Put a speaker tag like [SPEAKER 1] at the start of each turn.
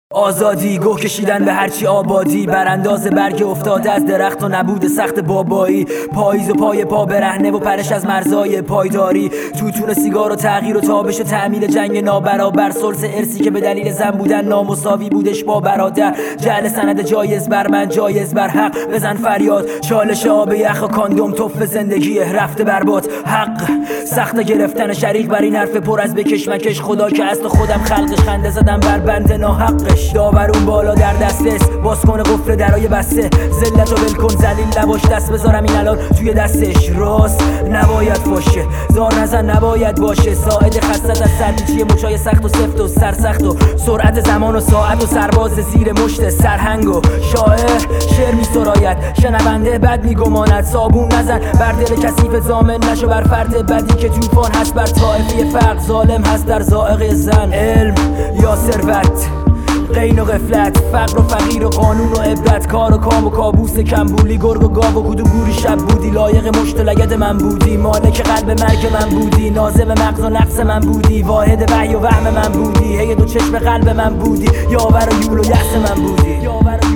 [SPEAKER 1] آزادی گوه کشیدن به هرچی آبادی، برانداز برگ افتاده از درخت و نبود سخت بابایی، پاییز و پای پا برهنه و پرش از مرزای پایداری، توتون سیگار و تغییر و تابش و تعمیل جنگ نابرابر، سلس ارسی که به دلیل زن بودن نامساوی بودش با برادر، جعل سند جایز بر من جایز بر حق، بزن فریاد چالش آب یخ و کاندوم توف زندگی رفته برباد، حق سخت گرفتن شریک بر این حرف پر از بکش خدا که از تو خودم خلقش، خنده زدم بر بند ناحقش، داورون بالا در دستش باز کنه قفل درای بسته، ذلت و ولکن ذلیل نباش دست بذارم این الان توی دستش، راست نباید باشه زار نزن نباید باشه، ساعد خستت از سرپیچی مچای سخت و سفت و سرسخت و سرعت زمان و ساعت و سرباز زیر مشت سرهنگ و شاعر شعر می سراید، شنونده بد می گماند، صابون نزن بر دل کثیف زامن نشو بر فرد بدی که طوفان هست بر طائفه فرق، ظالم هست در ذائقه زن، علم یا ثروت، غین و غفلت، فقر و فقیر و قانون و عبرت، کار و کام و کابوس کمبولی، گرگ و گاو و کدوم گوری شب بودی، لایق مشت و لگد من بودی، مالک قلب مرگ من بودی، ناظم مغز و نقص من بودی، واحد وحی و وهم من بودی، هی دو چشم قلب من بودی، یاور و یول و یأس من بودی.